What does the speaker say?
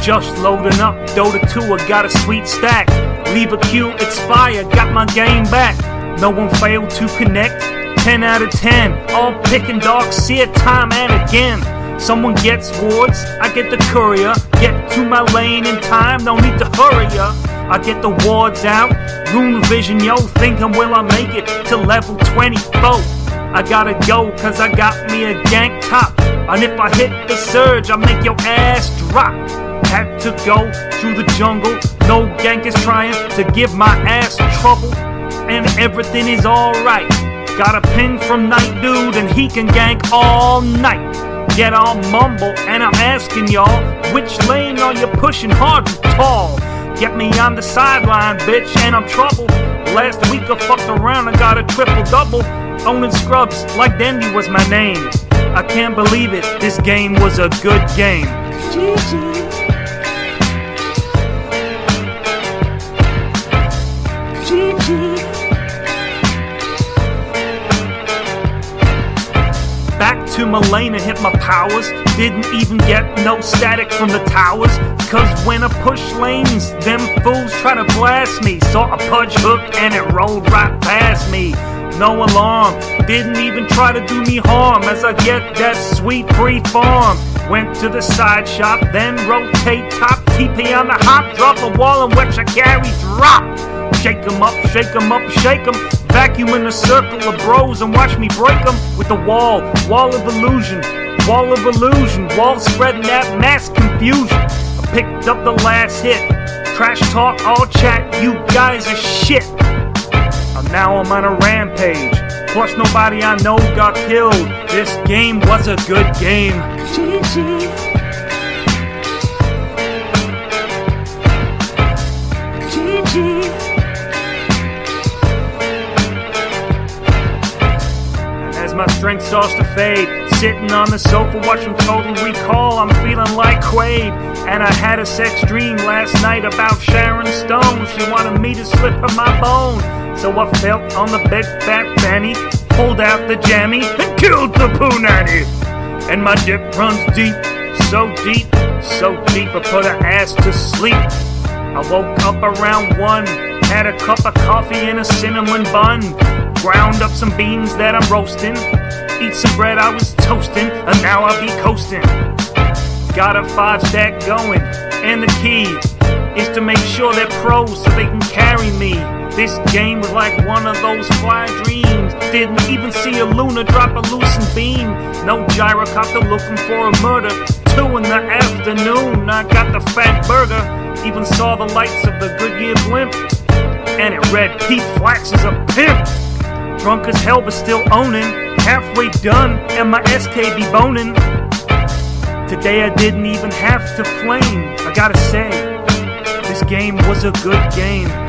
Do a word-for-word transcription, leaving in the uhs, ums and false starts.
Just loading up, Dota two, I got a sweet stack. Leave a queue, expire, got my game back. No one failed to connect, ten out of ten. All picking dark seer time and again. Someone gets wards, I get the courier. Get to my lane in time, no need to hurry ya. I get the wards out, Rune Vision, yo. Thinking will I make it to level twenty-four? I gotta go, cause I got me a gank top. And if I hit the surge, I make your ass drop. Had to go through the jungle, no gank is trying to give my ass trouble. And everything is alright. Got a ping from Night Dude and he can gank all night. Get all mumble and I'm asking y'all, which lane are you pushing hard and tall? Get me on the sideline, bitch, and I'm troubled. Last week I fucked around and got a triple double. Owning scrubs like Dendy was my name. I can't believe it, this game was a good game. G G. G G. Back to my lane and hit my powers. Didn't even get no static from the towers. Cause when I push lanes, them fools try to blast me. Saw a punch hook and it rolled right past me. No alarm, didn't even try to do me harm. As I get that sweet free farm. Went to the side shop, then rotate top. T P on the hop, drop a wall in which I carry drop. Shake 'em up, shake 'em up, shake 'em. Vacuum in a circle of bros and watch me break 'em with the wall, wall of illusion, wall of illusion, wall spreading that mass confusion. I picked up the last hit, trash talk, all chat, you guys are shit. And now I'm on a rampage, plus nobody I know got killed. This game was a good game. G G. G G. My strength starts to fade. Sitting on the sofa watching Total Recall, I'm feeling like Quaid. And I had a sex dream last night about Sharon Stone. She wanted me to slip her my bone. So I felt on the big fat fanny, pulled out the jammy, and killed the poo nanny. And my dip runs deep, so deep, so deep I put her ass to sleep. I woke up around one, had a cup of coffee and a cinnamon bun. Ground up some beans that I'm roasting. Eat some bread I was toasting, and now I'll be coasting. Got a five stack going, and the key is to make sure they're pros so they can carry me. This game was like one of those fly dreams. Didn't even see a Luna drop a lucent beam. No gyrocopter looking for a murder. Two in the afternoon, I got the fat burger. Even saw the lights of the Goodyear blimp. And it read, Pete Flax is a pimp. Drunk as hell but still owning. Halfway done and my S K be boning. Today I didn't even have to flame. I gotta say, this game was a good game.